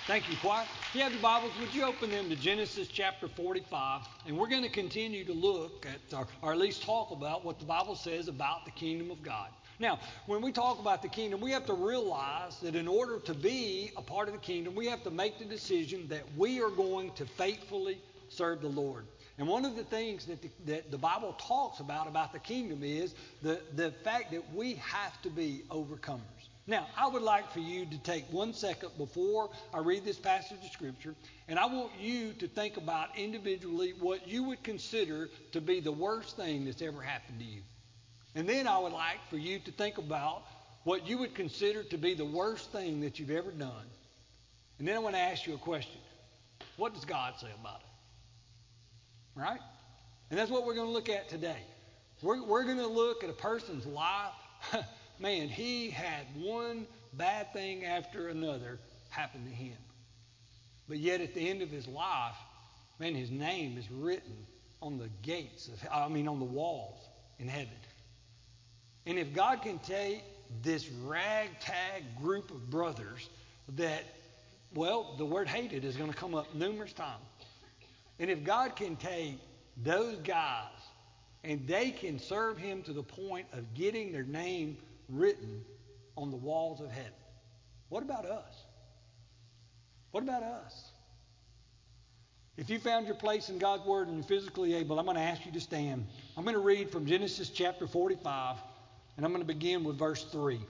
Thank you, choir. If you have your Bibles, would you open them to Genesis chapter 45? And we're going to continue to look at, or at least talk about, what the Bible says about the kingdom of God. Now, when we talk about the kingdom, we have to realize that in order to be a part of the kingdom, we have to make the decision that we are going to faithfully serve the Lord. And one of the things that the Bible talks about the kingdom is the fact that we have to be overcomers. Now, I would like for you to take 1 second before I read this passage of Scripture, and I want you to think about individually what you would consider to be the worst thing that's ever happened to you. And then I would like for you to think about what you would consider to be the worst thing that you've ever done. And then I want to ask you a question. What does God say about it? Right? And that's what we're going to look at today. We're going to look at a person's life. Man, he had one bad thing after another happen to him. But yet at the end of his life, man, his name is written on the gates, on the walls in heaven. And if God can take this ragtag group of brothers that, well, the word hated is going to come up numerous times. And if God can take those guys and they can serve him to the point of getting their name written on the walls of heaven, what about us? What about us? If you found your place in God's Word and you're physically able, I'm going to ask you to stand. I'm going to read from Genesis chapter 45, and I'm going to begin with verse 3.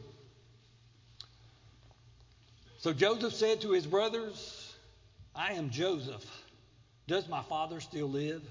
So Joseph said to his brothers, I am Joseph. Does my father still live?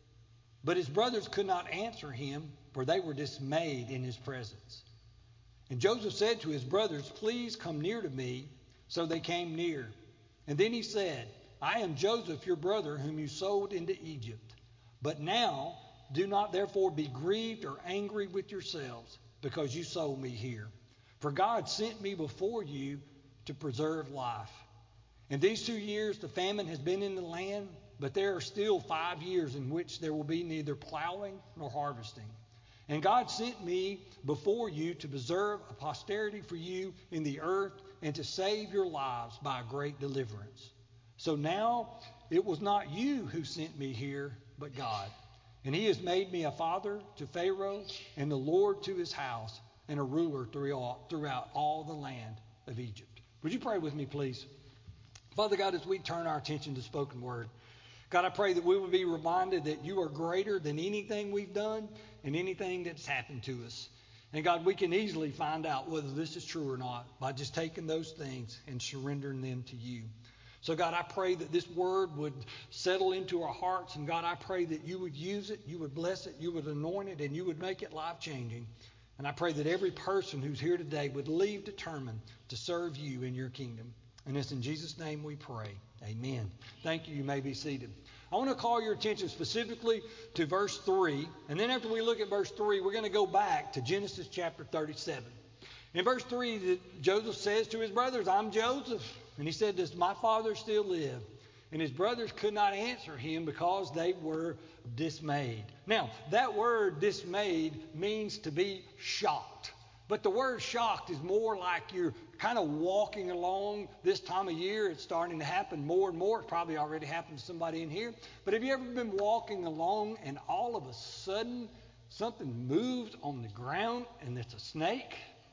But his brothers could not answer him, for they were dismayed in his presence. And Joseph said to his brothers, please come near to me. So they came near. And then he said, I am Joseph, your brother, whom you sold into Egypt. But now do not therefore be grieved or angry with yourselves, because you sold me here. For God sent me before you to preserve life. And these 2 years the famine has been in the land, but there are still 5 years in which there will be neither plowing nor harvesting. And God sent me before you to preserve a posterity for you in the earth and to save your lives by a great deliverance. So now it was not you who sent me here, but God. And he has made me a father to Pharaoh and the Lord to his house and a ruler throughout all the land of Egypt. Would you pray with me, please? Father God, as we turn our attention to spoken word, God, I pray that we will be reminded that you are greater than anything we've done and anything that's happened to us. And God, we can easily find out whether this is true or not by just taking those things and surrendering them to you. So God, I pray that this word would settle into our hearts. And God, I pray that you would use it, you would bless it, you would anoint it, and you would make it life-changing. And I pray that every person who's here today would leave determined to serve you in your kingdom. And it's in Jesus' name we pray. Amen. Thank you. You may be seated. I want to call your attention specifically to verse 3. And then after we look at verse 3, we're going to go back to Genesis chapter 37. In verse 3, Joseph says to his brothers, I'm Joseph. And he said, does my father still live? And his brothers could not answer him because they were dismayed. Now, that word dismayed means to be shocked. But the word shocked is more like you're kind of walking along this time of year. It's starting to happen more and more. It's probably already happened to somebody in here. But have you ever been walking along and all of a sudden something moves on the ground and it's a snake?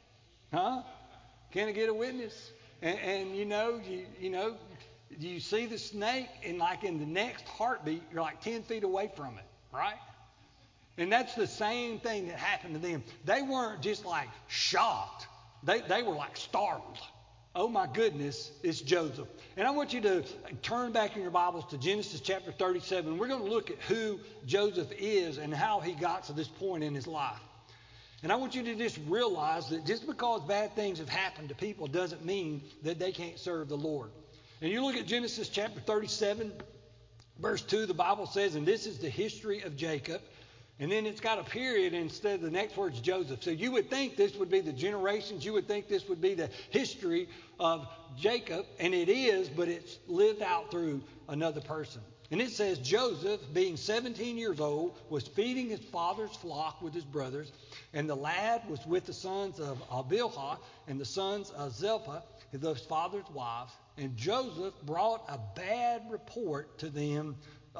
Huh? Can I get a witness? And you see the snake and like in the next heartbeat, you're like 10 feet away from it, right? And that's the same thing that happened to them. They weren't just like shocked. They were like startled. Oh my goodness, it's Joseph. And I want you to turn back in your Bibles to Genesis chapter 37. We're going to look at who Joseph is and how he got to this point in his life. And I want you to just realize that just because bad things have happened to people doesn't mean that they can't serve the Lord. And you look at Genesis chapter 37, verse 2, the Bible says, and this is the history of Jacob. And then it's got a period instead of the next word's Joseph. So you would think this would be the generations. You would think this would be the history of Jacob. And it is, but it's lived out through another person. And it says, Joseph, being 17 years old, was feeding his father's flock with his brothers. And the lad was with the sons of Bilhah and the sons of Zilpah. the father's wives, and Joseph brought a bad report to them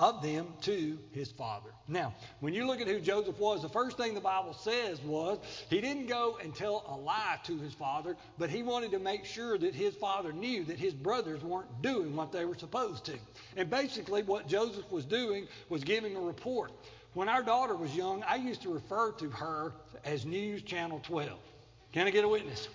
to his father. Now, when you look at who Joseph was, the first thing the Bible says was he didn't go and tell a lie to his father, but he wanted to make sure that his father knew that his brothers weren't doing what they were supposed to. And basically what Joseph was doing was giving a report. When our daughter was young, I used to refer to her as News Channel 12. Can I get a witness?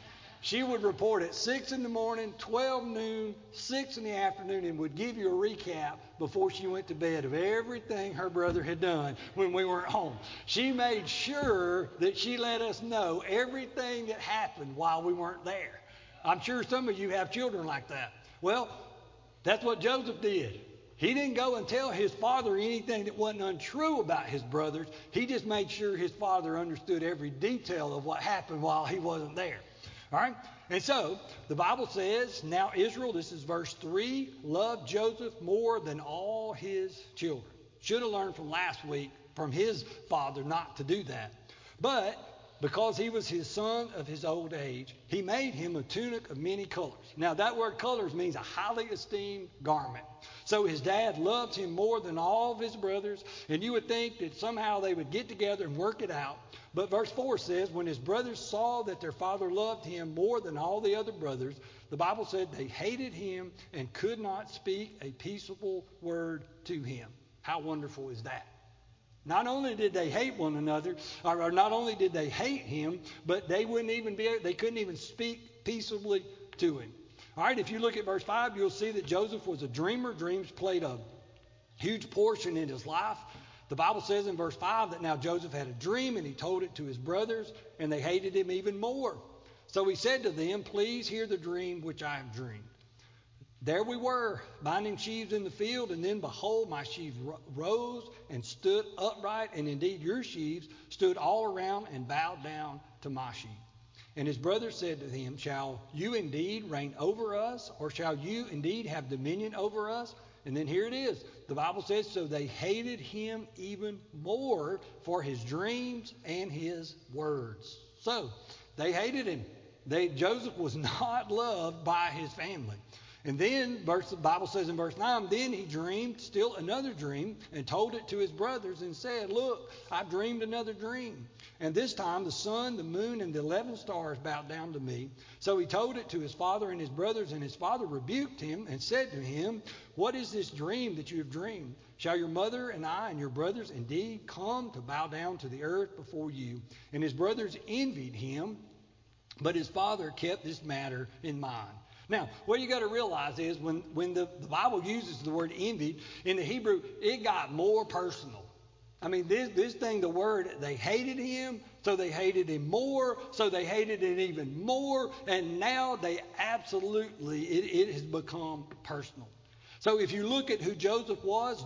She would report at 6 in the morning, 12 noon, 6 in the afternoon, and would give you a recap before she went to bed of everything her brother had done when we weren't home. She made sure that she let us know everything that happened while we weren't there. I'm sure some of you have children like that. Well, that's what Joseph did. He didn't go and tell his father anything that wasn't untrue about his brothers. He just made sure his father understood every detail of what happened while he wasn't there. All right? And so the Bible says, now Israel, this is verse 3, loved Joseph more than all his children. Should have learned from last week from his father not to do that. But because he was his son of his old age, he made him a tunic of many colors. Now that word colors means a highly esteemed garment. So his dad loved him more than all of his brothers, and you would think that somehow they would get together and work it out. But verse 4 says, when his brothers saw that their father loved him more than all the other brothers, the Bible said they hated him and could not speak a peaceable word to him. How wonderful is that? Not only did they hate one another, or not only did they hate him, but they couldn't even speak peaceably to him. All right, if you look at verse 5, you'll see that Joseph was a dreamer. Dreams played a huge portion in his life. The Bible says in verse 5 that now Joseph had a dream and he told it to his brothers, and they hated him even more. So he said to them, please hear the dream which I have dreamed. There we were, binding sheaves in the field, and then behold, my sheaves rose and stood upright, and indeed your sheaves stood all around and bowed down to my sheaves. And his brothers said to him, shall you indeed reign over us, or shall you indeed have dominion over us? And then here it is. The Bible says, so they hated him even more for his dreams and his words. So they hated him. Joseph was not loved by his family. And then the Bible says in verse 9, then he dreamed still another dream and told it to his brothers and said, look, I've dreamed another dream. And this time the sun, the moon, and the 11 stars bowed down to me. So he told it to his father and his brothers, and his father rebuked him and said to him, what is this dream that you have dreamed? Shall your mother and I and your brothers indeed come to bow down to the earth before you? And his brothers envied him, but his father kept this matter in mind. Now, what you got to realize is when the Bible uses the word envy, in the Hebrew, it got more personal. I mean, this thing, the word, they hated him, so they hated him more, so they hated it even more, and now they absolutely, it has become personal. So if you look at who Joseph was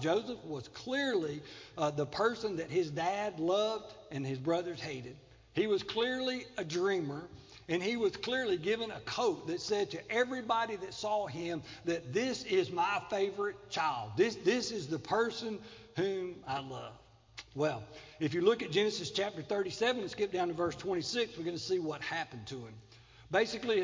clearly the person that his dad loved and his brothers hated. He was clearly a dreamer. And he was clearly given a coat that said to everybody that saw him that this is my favorite child. This is the person whom I love. Well, if you look at Genesis chapter 37 and skip down to verse 26, we're going to see what happened to him. Basically,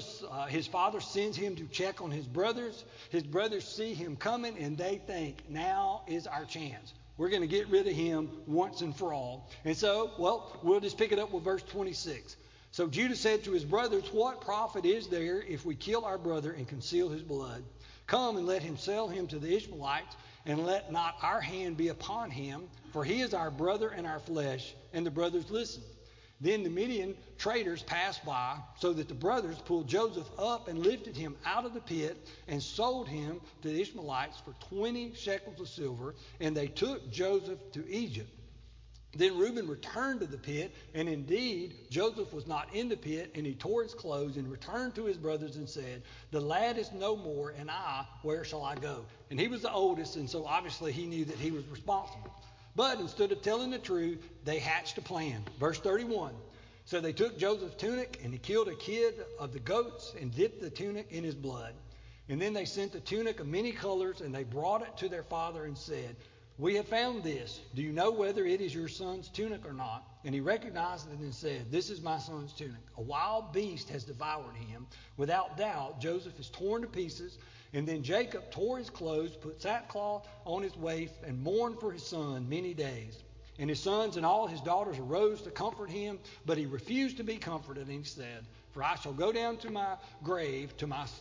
his father sends him to check on his brothers. His brothers see him coming and they think, now is our chance. We're going to get rid of him once and for all. And so, we'll just pick it up with verse 26. So Judah said to his brothers, what profit is there if we kill our brother and conceal his blood? Come and let him sell him to the Ishmaelites, and let not our hand be upon him, for he is our brother and our flesh. And the brothers listened. Then the Midian traders passed by, so that the brothers pulled Joseph up and lifted him out of the pit and sold him to the Ishmaelites for 20 shekels of silver, and they took Joseph to Egypt. Then Reuben returned to the pit, and indeed Joseph was not in the pit, and he tore his clothes and returned to his brothers and said, the lad is no more, and where shall I go? And he was the oldest, and so obviously he knew that he was responsible. But instead of telling the truth, they hatched a plan. Verse 31, so they took Joseph's tunic, and he killed a kid of the goats and dipped the tunic in his blood. And then they sent the tunic of many colors, and they brought it to their father and said, "We have found this. Do you know whether it is your son's tunic or not?" And he recognized it and said, "This is my son's tunic. A wild beast has devoured him. Without doubt, Joseph is torn to pieces." And then Jacob tore his clothes, put sackcloth on his waist, and mourned for his son many days. And his sons and all his daughters arose to comfort him, but he refused to be comforted. And he said, "For I shall go down to my grave, to my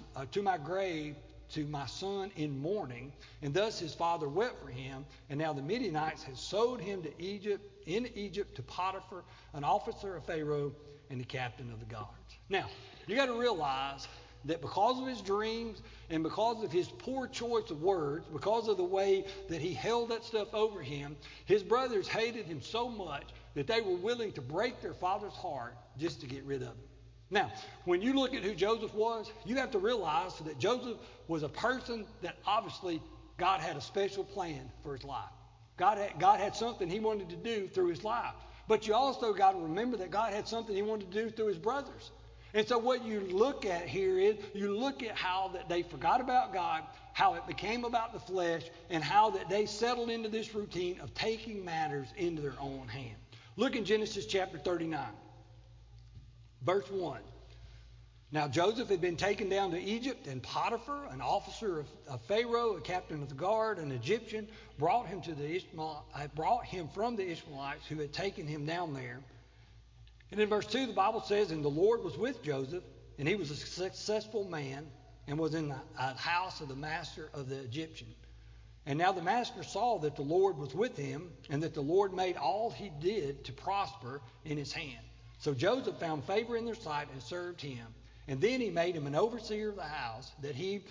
son in mourning." And thus his father wept for him. And now the Midianites had sold him to Egypt to Potiphar, an officer of Pharaoh and the captain of the guards. Now, you got to realize that because of his dreams and because of his poor choice of words, because of the way that he held that stuff over him, his brothers hated him so much that they were willing to break their father's heart just to get rid of him. Now, when you look at who Joseph was, you have to realize that Joseph was a person that obviously God had a special plan for his life. God had something he wanted to do through his life. But you also got to remember that God had something he wanted to do through his brothers. And so what you look at here is you look at how that they forgot about God, how it became about the flesh, and how that they settled into this routine of taking matters into their own hand. Look in Genesis chapter 39, verse 1. "Now Joseph had been taken down to Egypt, and Potiphar, an officer of Pharaoh, a captain of the guard, an Egyptian, brought him from the Ishmaelites who had taken him down there." And in verse 2, the Bible says, "And the Lord was with Joseph, and he was a successful man, and was in the house of the master of the Egyptian. And now the master saw that the Lord was with him, and that the Lord made all he did to prosper in his hand. So Joseph found favor in their sight and served him. And then he made him an overseer of the house, that he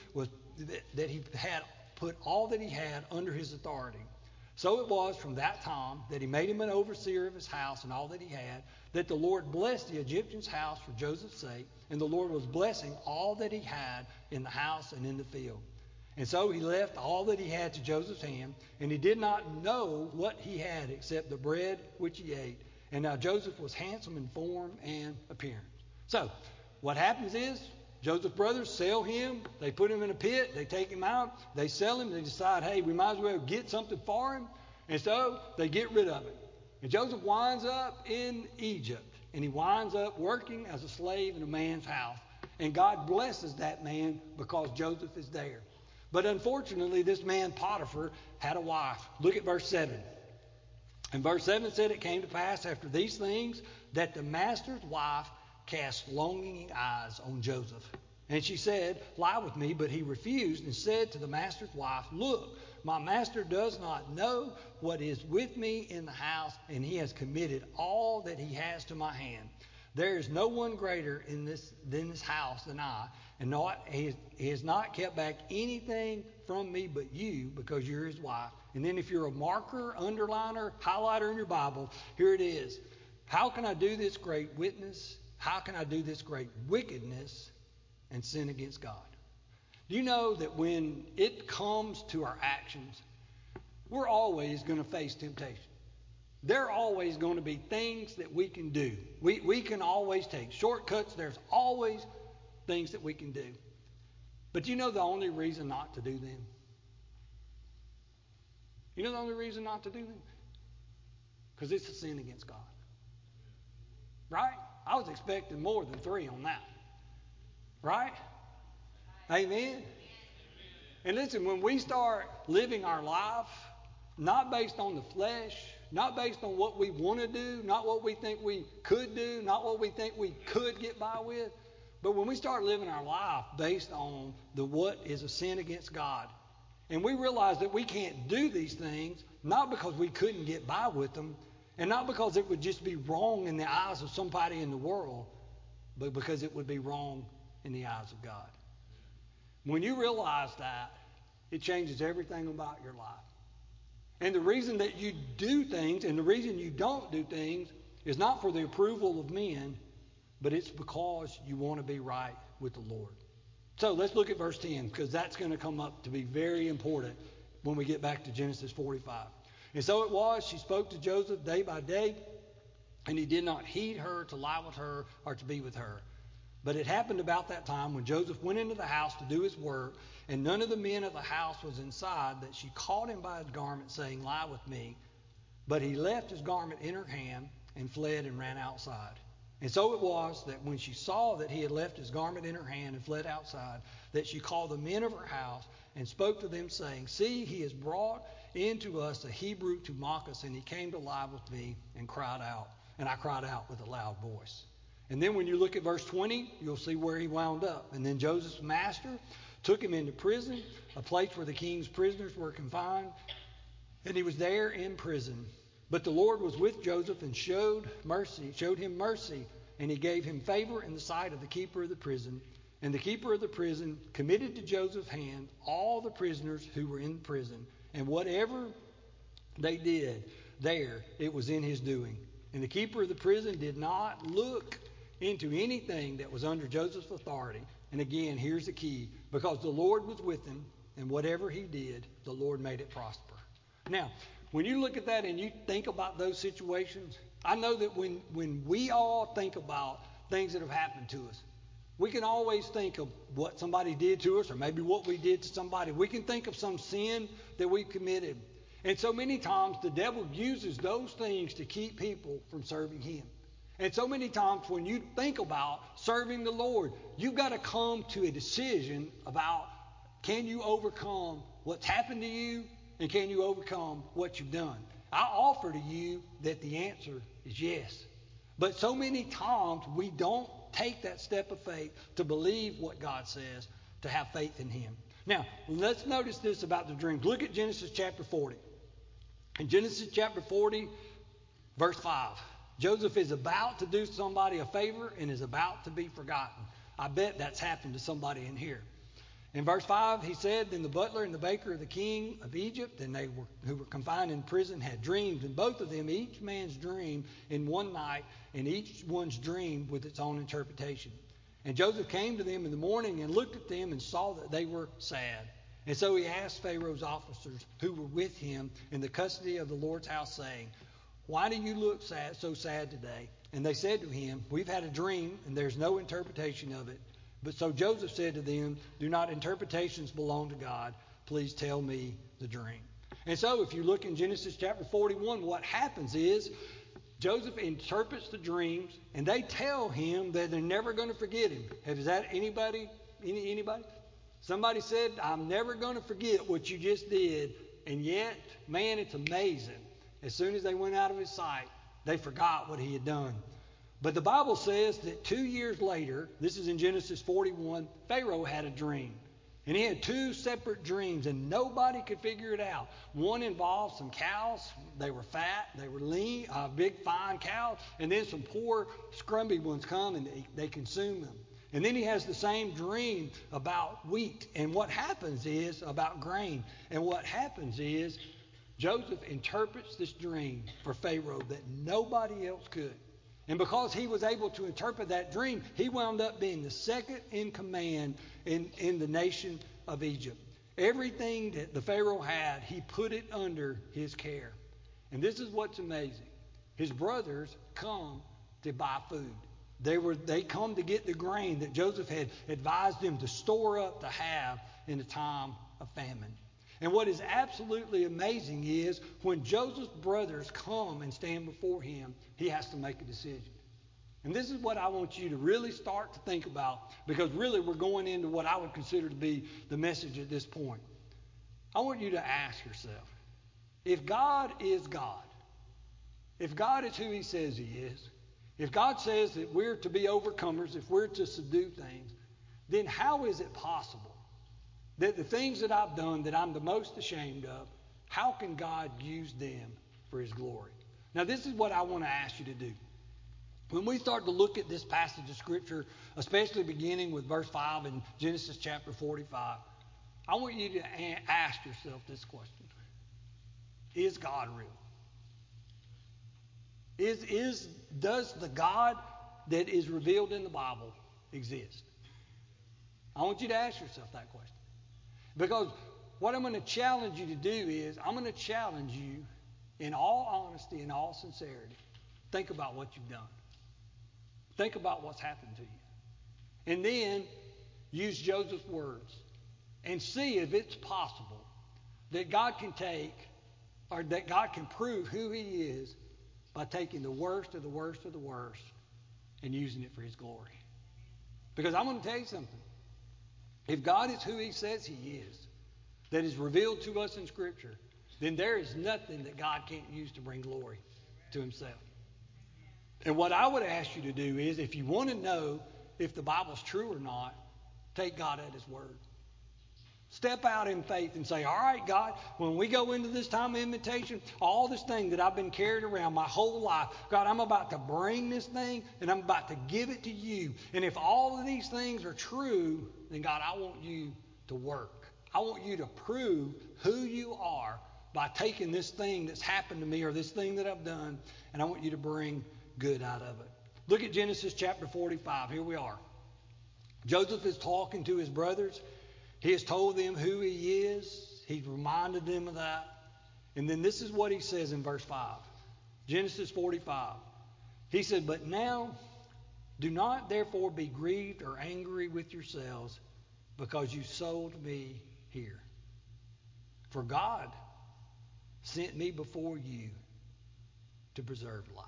had put all that he had under his authority. So it was from that time that he made him an overseer of his house and all that he had, that the Lord blessed the Egyptian's house for Joseph's sake, and the Lord was blessing all that he had in the house and in the field. And so he left all that he had to Joseph's hand, and he did not know what he had except the bread which he ate. And now Joseph was handsome in form and appearance." So what happens is Joseph's brothers sell him. They put him in a pit. They take him out. They sell him. They decide, hey, we might as well get something for him. And so they get rid of him. And Joseph winds up in Egypt. And he winds up working as a slave in a man's house. And God blesses that man because Joseph is there. But unfortunately, this man Potiphar had a wife. Look at verse 7. And verse 7 said, "It came to pass after these things that the master's wife cast longing eyes on Joseph. And she said, 'Lie with me.' But he refused and said to the master's wife, 'Look, my master does not know what is with me in the house, and he has committed all that he has to my hand. There is no one greater than this house than I, and he has not kept back anything from me but you, because you're his wife.'" And then if you're a marker, underliner, highlighter in your Bible, here it is. "How can I do this great witness? How can I do this great wickedness and sin against God?" Do you know that when it comes to our actions, we're always going to face temptation? There are always going to be things that we can do. We can always take shortcuts. There's always things that we can do. But you know the only reason not to do them? You know the only reason not to do them? Because it's a sin against God. Right? I was expecting more than 3 on that. Right? Amen? And listen, when we start living our life, not based on the flesh, not based on what we want to do, not what we think we could do, not what we think we could get by with, but when we start living our life based on what is a sin against God, and we realize that we can't do these things, not because we couldn't get by with them, and not because it would just be wrong in the eyes of somebody in the world, but because it would be wrong in the eyes of God. When you realize that, it changes everything about your life. And the reason that you do things and the reason you don't do things is not for the approval of men, but it's because you want to be right with the Lord. So let's look at verse 10, because that's going to come up to be very important when we get back to Genesis 45. "And so it was, she spoke to Joseph day by day, and he did not heed her to lie with her or to be with her. But it happened about that time when Joseph went into the house to do his work, and none of the men of the house was inside, that she caught him by his garment, saying, Lie with me. But he left his garment in her hand and fled and ran outside. And so it was that when she saw that he had left his garment in her hand and fled outside, that she called the men of her house and spoke to them, saying, See, he has brought into us a Hebrew to mock us, and he came to lie with me and cried out. And I cried out with a loud voice. And then when you look at verse 20, you'll see where he wound up. And then Joseph's master took him into prison, a place where the king's prisoners were confined, and he was there in prison. But the Lord was with Joseph and showed him mercy, and he gave him favor in the sight of the keeper of the prison. And the keeper of the prison committed to Joseph's hand all the prisoners who were in prison. And whatever they did there, it was in his doing. And the keeper of the prison did not look into anything that was under Joseph's authority. And again, here's the key. Because the Lord was with him, and whatever he did, the Lord made it prosper. Now, when you look at that and you think about those situations, I know that when we all think about things that have happened to us, we can always think of what somebody did to us, or maybe what we did to somebody. We can think of some sin that we committed. And so many times the devil uses those things to keep people from serving him. And so many times when you think about serving the Lord, you've got to come to a decision about, can you overcome what's happened to you, and can you overcome what you've done? I offer to you that the answer is yes. But so many times we don't take that step of faith to believe what God says, to have faith in him. Now, let's notice this about the dreams. Look at Genesis chapter 40. In Genesis chapter 40, verse 5, Joseph is about to do somebody a favor and is about to be forgotten. I bet that's happened to somebody in here. In verse 5, he said, Then the butler and the baker of the king of Egypt, who were confined in prison, had dreams, and both of them, each man's dream in one night, and each one's dream with its own interpretation. And Joseph came to them in the morning and looked at them and saw that they were sad. And so he asked Pharaoh's officers who were with him in the custody of the Lord's house, saying, Why do you look so sad today? And they said to him, We've had a dream, and there's no interpretation of it. But so Joseph said to them, Do not interpretations belong to God? Please tell me the dream. And so if you look in Genesis chapter 41, what happens is Joseph interprets the dreams, and they tell him that they're never going to forget him. Is that anybody? Anybody? Somebody said, I'm never going to forget what you just did. And yet, man, it's amazing. As soon as they went out of his sight, they forgot what he had done. But the Bible says that 2 years later, this is in Genesis 41, Pharaoh had a dream. And he had two separate dreams, and nobody could figure it out. One involved some cows. They were fat, they were lean, big, fine cows. And then some poor, scrumpy ones come and they consume them. And then he has the same dream about wheat. And what happens is, about grain. And what happens is, Joseph interprets this dream for Pharaoh that nobody else could. And because he was able to interpret that dream, he wound up being the second in command in the nation of Egypt. Everything that the Pharaoh had, he put it under his care. And this is what's amazing. His brothers come to buy food. They come to get the grain that Joseph had advised them to store up to have in a time of famine. And what is absolutely amazing is when Joseph's brothers come and stand before him, he has to make a decision. And this is what I want you to really start to think about, because really we're going into what I would consider to be the message at this point. I want you to ask yourself, if God is God, if God is who he says he is, if God says that we're to be overcomers, if we're to subdue things, then how is it possible that the things that I've done that I'm the most ashamed of, how can God use them for his glory? Now, this is what I want to ask you to do. When we start to look at this passage of Scripture, especially beginning with verse 5 in Genesis chapter 45, I want you to ask yourself this question. Is God real? Does the God that is revealed in the Bible exist? I want you to ask yourself that question. Because what I'm going to challenge you to do is, I'm going to challenge you in all honesty and all sincerity. Think about what you've done. Think about what's happened to you. And then use Joseph's words and see if it's possible that God can take, or that God can prove who he is by taking the worst of the worst of the worst and using it for his glory. Because I'm going to tell you something. If God is who he says he is, that is revealed to us in Scripture, then there is nothing that God can't use to bring glory to himself. And what I would ask you to do is, if you want to know if the Bible's true or not, take God at his word. Step out in faith and say, all right, God, when we go into this time of invitation, all this thing that I've been carried around my whole life, God, I'm about to bring this thing and I'm about to give it to you. And if all of these things are true, then God, I want you to work. I want you to prove who you are by taking this thing that's happened to me or this thing that I've done, and I want you to bring good out of it. Look at Genesis chapter 45. Here we are. Joseph is talking to his brothers. He has told them who he is. He's reminded them of that. And then this is what he says in verse 5. Genesis 45. He said, but now do not therefore be grieved or angry with yourselves because you sold me here. For God sent me before you to preserve life.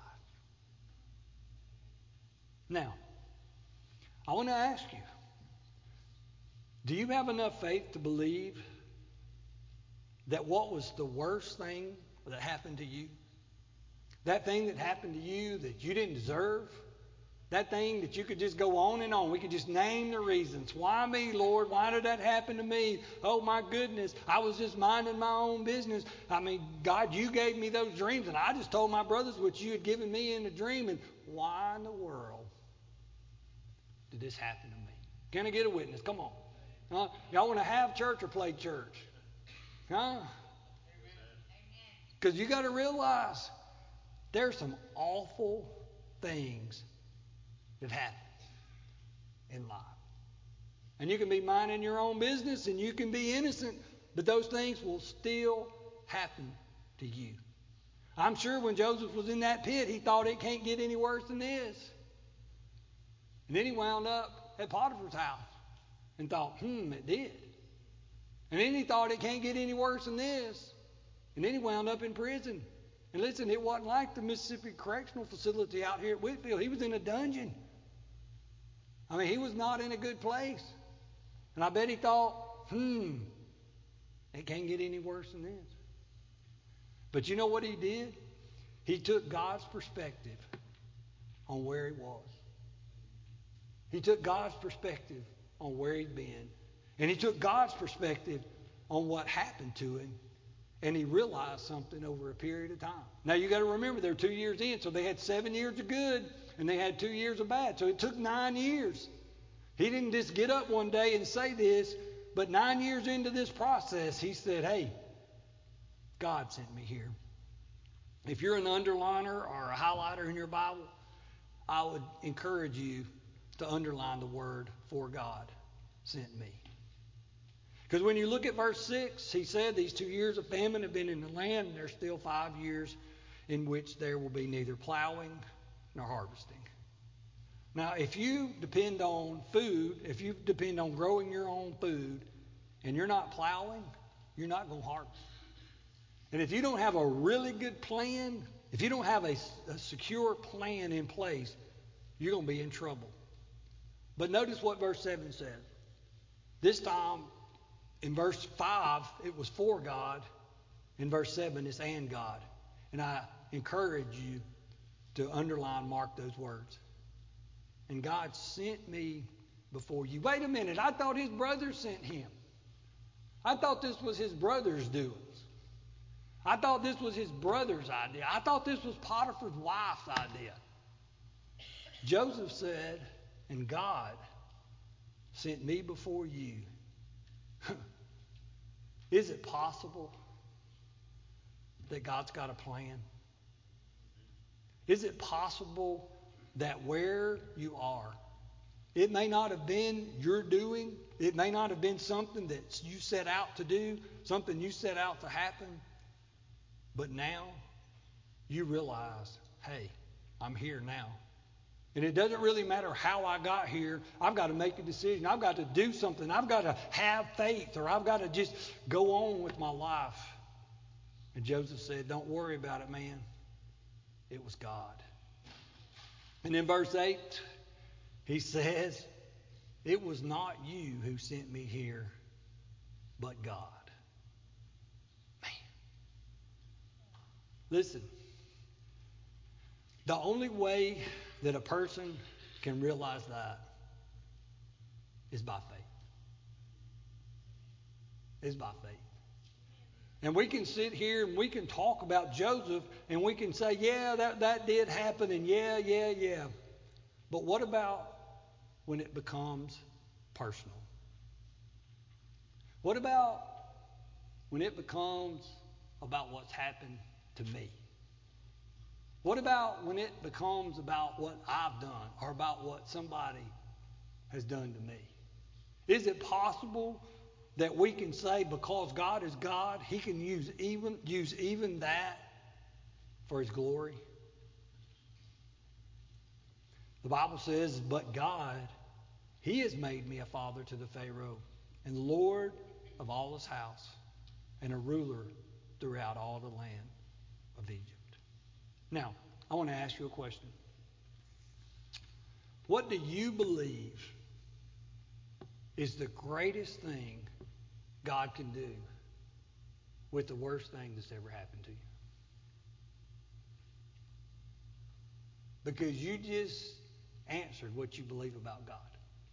Now, I want to ask you, do you have enough faith to believe that what was the worst thing that happened to you, that thing that happened to you that you didn't deserve, that thing that you could just go on and on, we could just name the reasons. Why me, Lord? Why did that happen to me? Oh, my goodness, I was just minding my own business. I mean, God, you gave me those dreams, and I just told my brothers what you had given me in a dream, and why in the world did this happen to me? Can I get a witness? Come on. Huh? Y'all want to have church or play church? Huh? Because you got to realize there's some awful things that happen in life. And you can be minding your own business and you can be innocent, but those things will still happen to you. I'm sure when Joseph was in that pit, he thought it can't get any worse than this. And then he wound up at Potiphar's house and thought, it did. And then he thought it can't get any worse than this. And then he wound up in prison. And listen, it wasn't like the Mississippi Correctional Facility out here at Whitfield. He was in a dungeon. I mean, he was not in a good place. And I bet he thought, it can't get any worse than this. But you know what he did? He took God's perspective on where he was. He took God's perspective on where he'd been. And he took God's perspective on what happened to him. And he realized something over a period of time. Now you got to remember, they're 2 years in. So they had 7 years of good and they had 2 years of bad. So it took 9 years. He didn't just get up one day and say this. But 9 years into this process, he said, hey, God sent me here. If you're an underliner or a highlighter in your Bible, I would encourage you to underline the word "for God sent me." Because when you look at verse 6, he said these 2 years of famine have been in the land, and there's still 5 years in which there will be neither plowing nor harvesting. Now, if you depend on food, if you depend on growing your own food, and you're not plowing, you're not going to harvest. And if you don't have a really good plan, if you don't have a secure plan in place, you're going to be in trouble. But notice what verse 7 says. This time, in verse 5, it was for God. In verse 7, it's and God. And I encourage you to underline, mark those words. And God sent me before you. Wait a minute, I thought his brothers sent him. I thought this was his brother's doings. I thought this was his brother's idea. I thought this was Potiphar's wife's idea. Joseph said, and God sent me before you. Is it possible that God's got a plan? Is it possible that where you are, it may not have been your doing, it may not have been something that you set out to do, something you set out to happen, but now you realize, hey, I'm here now And it doesn't really matter how I got here. I've got to make a decision. I've got to do something. I've got to have faith, or I've got to just go on with my life. And Joseph said, don't worry about it, man. It was God. And in verse 8, he says, it was not you who sent me here, but God. Man. Listen, the only way that a person can realize that is by faith. Is by faith. And we can sit here and we can talk about Joseph and we can say, yeah, that did happen, and yeah. But what about when it becomes personal? What about when it becomes about what's happened to me? What about when it becomes about what I've done or about what somebody has done to me? Is it possible that we can say because God is God, He can use even that for His glory? The Bible says, but God, He has made me a father to the Pharaoh and Lord of all his house and a ruler throughout all the land of Egypt. Now, I want to ask you a question. What do you believe is the greatest thing God can do with the worst thing that's ever happened to you? Because you just answered what you believe about God.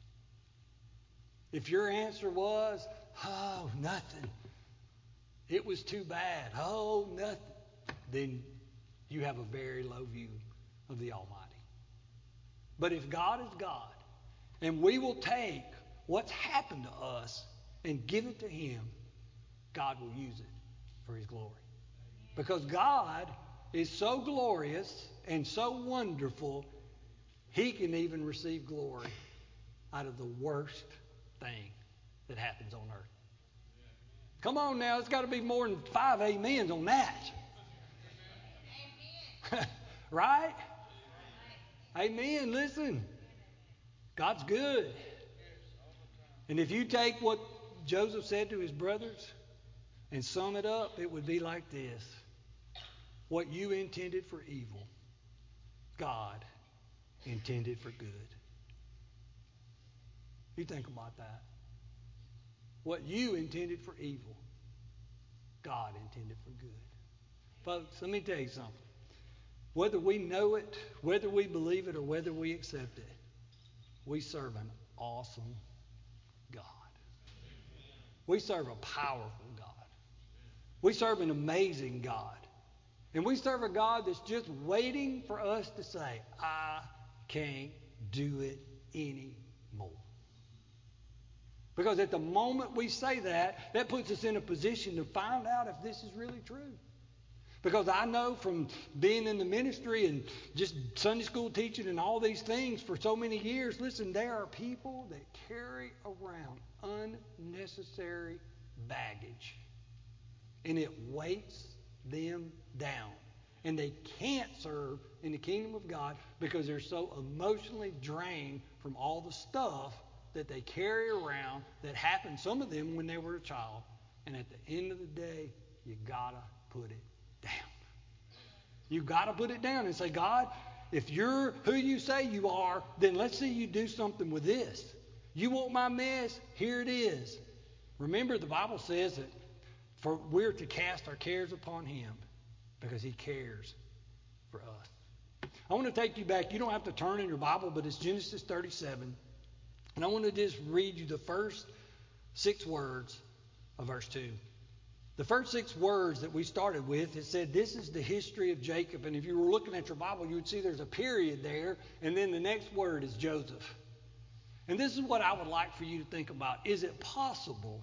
If your answer was, oh, nothing, it was too bad, oh, nothing, then you have a very low view of the Almighty. But if God is God, and we will take what's happened to us and give it to Him, God will use it for His glory. Because God is so glorious and so wonderful, He can even receive glory out of the worst thing that happens on earth. Come on now, it's got to be more than 5 amens on that. Right? Amen. Listen, God's good. And if you take what Joseph said to his brothers and sum it up, it would be like this. What you intended for evil, God intended for good. You think about that. What you intended for evil, God intended for good. Folks, let me tell you something. Whether we know it, whether we believe it, or whether we accept it, we serve an awesome God. We serve a powerful God. We serve an amazing God. And we serve a God that's just waiting for us to say, I can't do it anymore. Because at the moment we say that, that puts us in a position to find out if this is really true. Because I know from being in the ministry and just Sunday school teaching and all these things for so many years, listen, there are people that carry around unnecessary baggage. And it weights them down. And they can't serve in the kingdom of God because they're so emotionally drained from all the stuff that they carry around that happened, some of them when they were a child. And at the end of the day, you got to put it down. You got to put it down and say, God, if you're who you say you are, then let's see you do something with this. You want my mess? Here it is. Remember, the Bible says that we're to cast our cares upon Him because He cares for us. I want to take you back. You don't have to turn in your Bible, but it's Genesis 37. And I want to just read you the first 6 words of verse 2. The first 6 words that we started with, it said, this is the history of Jacob. And if you were looking at your Bible, you would see there's a period there. And then the next word is Joseph. And this is what I would like for you to think about. Is it possible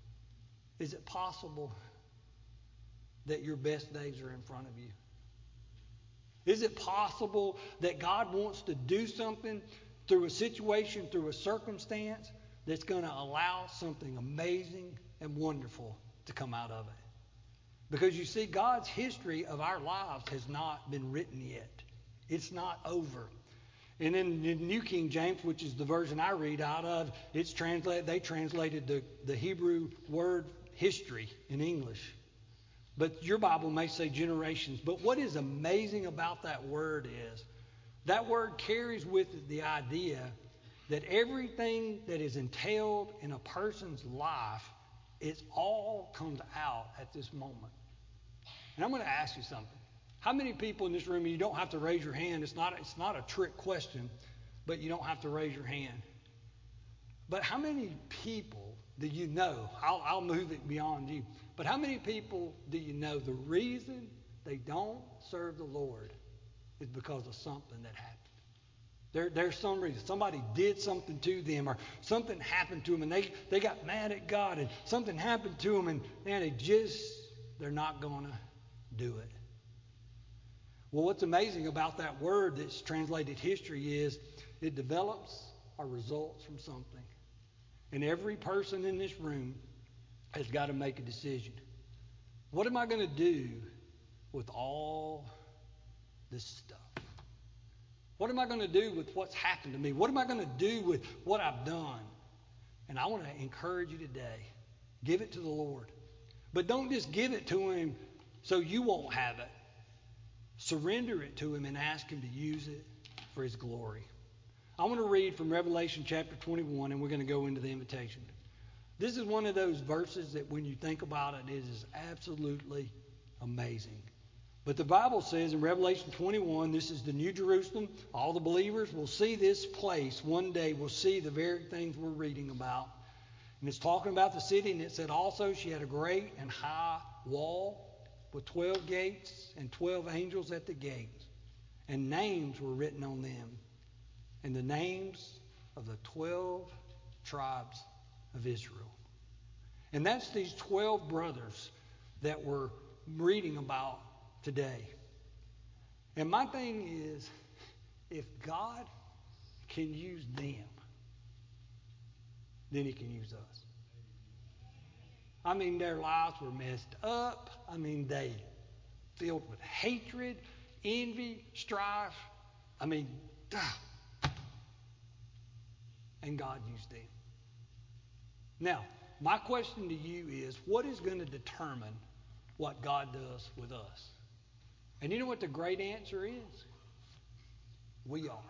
that your best days are in front of you? Is it possible that God wants to do something through a situation, through a circumstance, that's going to allow something amazing and wonderful to come out of it? Because you see, God's history of our lives has not been written yet. It's not over. And in the New King James, which is the version I read out of, they translated the Hebrew word history in English. But your Bible may say generations. But what is amazing about that word is that word carries with it the idea that everything that is entailed in a person's life, it all comes out at this moment. And I'm going to ask you something. How many people in this room, and you don't have to raise your hand, it's not a trick question, but you don't have to raise your hand. But how many people do you know, I'll move it beyond you, but how many people do you know the reason they don't serve the Lord is because of something that happened? There's some reason. Somebody did something to them, or something happened to them, and they got mad at God, and something happened to them, and man, they're not going to do it. Well, what's amazing about that word that's translated history is it develops or results from something. And every person in this room has got to make a decision. What am I going to do with all this stuff? What am I going to do with what's happened to me? What am I going to do with what I've done? And I want to encourage you today, give it to the Lord. But don't just give it to Him so you won't have it. Surrender it to Him and ask Him to use it for His glory. I want to read from Revelation chapter 21, and we're going to go into the invitation. This is one of those verses that when you think about it, it is absolutely amazing. But the Bible says in Revelation 21, this is the New Jerusalem. All the believers will see this place one day. We'll see the very things we're reading about. And it's talking about the city, and it said also she had a great and high wall with 12 gates and 12 angels at the gates. And names were written on them. And the names of the 12 tribes of Israel. And that's these 12 brothers that we're reading about today. And my thing is, if God can use them, then He can use us. I mean, their lives were messed up. I mean, they filled with hatred, envy, strife. I mean, and God used them. Now, my question to you is, what is going to determine what God does with us? And you know what the great answer is? We are.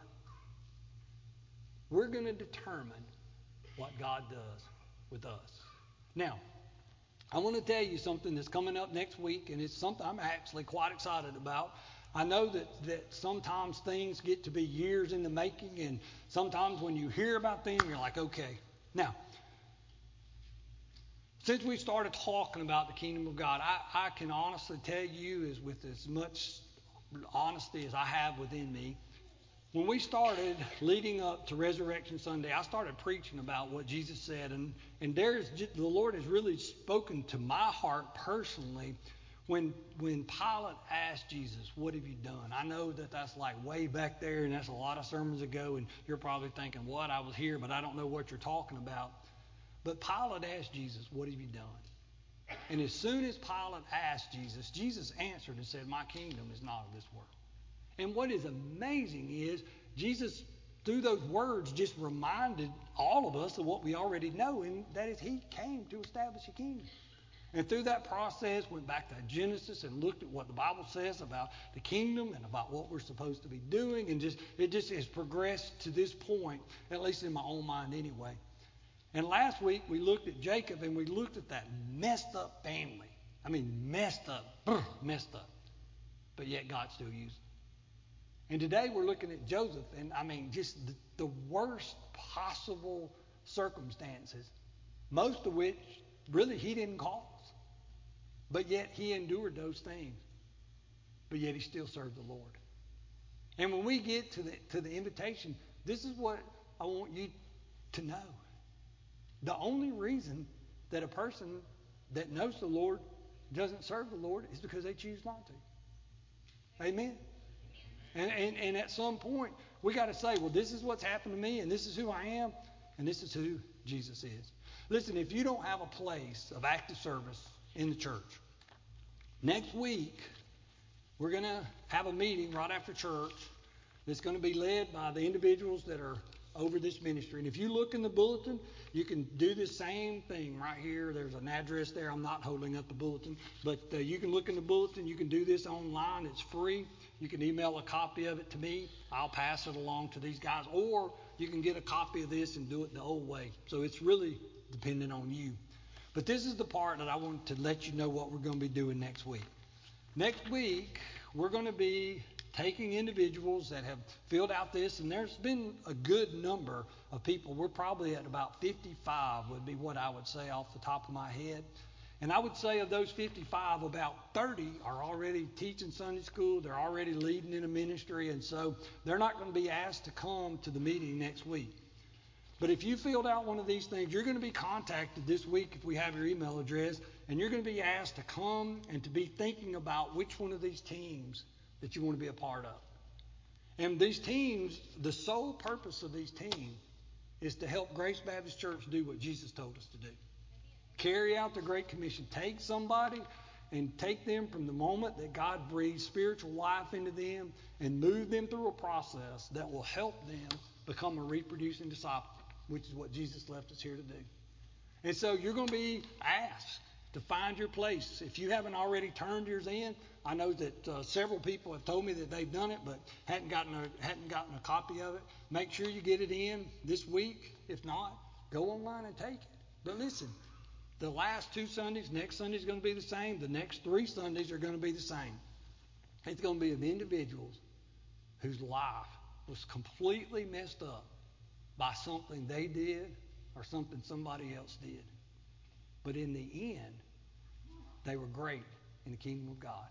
We're going to determine what God does with us. Now, I want to tell you something that's coming up next week, and it's something I'm actually quite excited about. I know that sometimes things get to be years in the making, and sometimes when you hear about things, you're like, okay. Now, since we started talking about the kingdom of God, I can honestly tell you, as with as much honesty as I have within me, when we started leading up to Resurrection Sunday, I started preaching about what Jesus said, and the Lord has really spoken to my heart personally when Pilate asked Jesus, what have you done? I know that's like way back there, and that's a lot of sermons ago, and you're probably thinking, what? I was here, but I don't know what you're talking about. But Pilate asked Jesus, what have you done? And as soon as Pilate asked Jesus, Jesus answered and said, my kingdom is not of this world. And what is amazing is Jesus, through those words, just reminded all of us of what we already know, and that is He came to establish a kingdom. And through that process, went back to Genesis and looked at what the Bible says about the kingdom and about what we're supposed to be doing, and it just has progressed to this point, at least in my own mind anyway. And last week we looked at Jacob, and we looked at that messed up family. I mean, messed up. But yet God still used them. And today we're looking at Joseph, and I mean, just the worst possible circumstances, most of which really he didn't cause. But yet he endured those things. But yet he still served the Lord. And when we get to the invitation, this is what I want you to know. The only reason that a person that knows the Lord doesn't serve the Lord is because they choose not to. Amen? And at some point, we got to say, well, this is what's happened to me, and this is who I am, and this is who Jesus is. Listen, if you don't have a place of active service in the church, next week, we're going to have a meeting right after church, It's going to be led by the individuals that are over this ministry. And if you look in the bulletin, you can do the same thing right here. There's an address there. I'm not holding up the bulletin, but you can look in the bulletin. You can do this online. It's free. You can email a copy of it to me. I'll pass it along to these guys. Or you can get a copy of this and do it the old way. So it's really dependent on you. But this is the part that I want to let you know what we're going to be doing next week. Next week, we're going to be taking individuals that have filled out this, and there's been a good number of people. We're probably at about 55 would be what I would say off the top of my head. And I would say of those 55, about 30 are already teaching Sunday school. They're already leading in a ministry, and so they're not going to be asked to come to the meeting next week. But if you filled out one of these things, you're going to be contacted this week if we have your email address, and you're going to be asked to come and to be thinking about which one of these teams that you want to be a part of. And these teams, the sole purpose of these teams is to help Grace Baptist Church do what Jesus told us to do. Carry out the Great Commission. Take somebody and take them from the moment that God breathes spiritual life into them and move them through a process that will help them become a reproducing disciple, which is what Jesus left us here to do. And so you're going to be asked to find your place. If you haven't already turned yours in, I know that several people have told me that they've done it but hadn't gotten a copy of it. Make sure you get it in this week. If not, go online and take it. But listen, the last 2 Sundays, next Sunday is going to be the same. The next 3 Sundays are going to be the same. It's going to be of individuals whose life was completely messed up by something they did or something somebody else did. But in the end, they were great in the kingdom of God.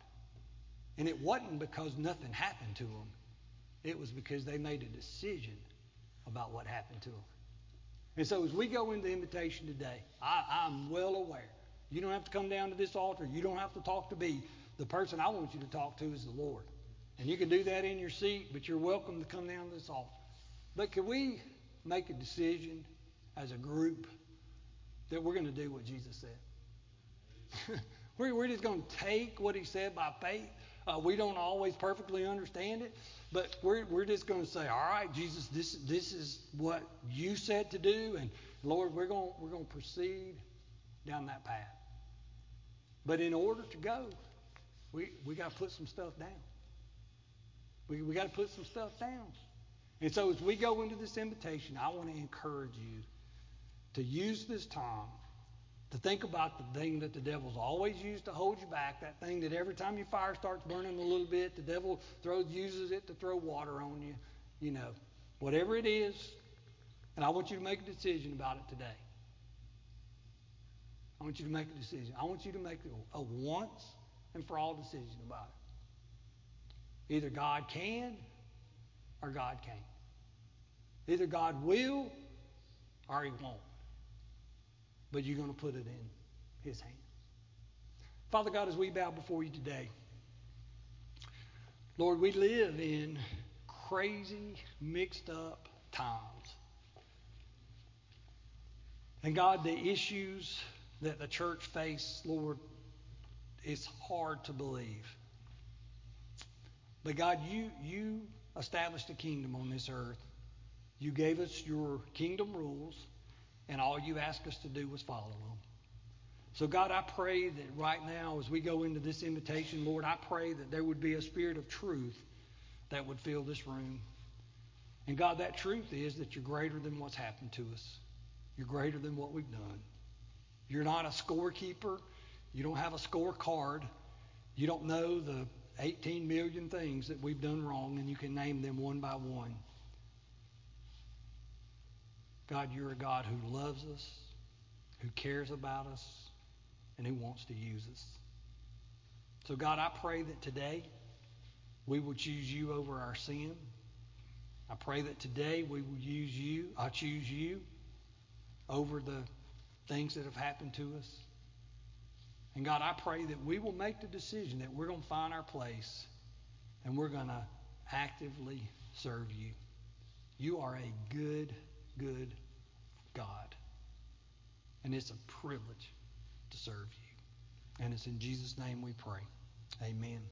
And it wasn't because nothing happened to them. It was because they made a decision about what happened to them. And so as we go into the invitation today, I'm well aware. You don't have to come down to this altar. You don't have to talk to me. The person I want you to talk to is the Lord. And you can do that in your seat, but you're welcome to come down to this altar. But can we make a decision as a group that we're going to do what Jesus said? We're just going to take what he said by faith. We don't always perfectly understand it, but we're just going to say, all right, Jesus, this is what you said to do, and Lord, we're going to proceed down that path. But in order to go, we got to put some stuff down. We got to put some stuff down. And so as we go into this invitation, I want to encourage you to use this time to think about the thing that the devil's always used to hold you back, that thing that every time your fire starts burning a little bit, the devil uses it to throw water on you, you know, whatever it is. And I want you to make a decision about it today. I want you to make a decision. I want you to make a once and for all decision about it. Either God can or God can't. Either God will or he won't. But you're going to put it in his hands. Father God, as we bow before you today, Lord, we live in crazy, mixed up times. And God, the issues that the church faces, Lord, it's hard to believe. But God, you established a kingdom on this earth. You gave us your kingdom rules, and all you asked us to do was follow them. So God, I pray that right now as we go into this invitation, Lord, I pray that there would be a spirit of truth that would fill this room. And God, that truth is that you're greater than what's happened to us. You're greater than what we've done. You're not a scorekeeper. You don't have a scorecard. You don't know the 18 million things that we've done wrong, and you can name them one by one. God, you're a God who loves us, who cares about us, and who wants to use us. So God, I pray that today we will choose you over our sin. I pray that today we will choose you over the things that have happened to us. And God, I pray that we will make the decision that we're going to find our place and we're going to actively serve you. You are a good, good God. And it's a privilege to serve you. And it's in Jesus' name we pray. Amen.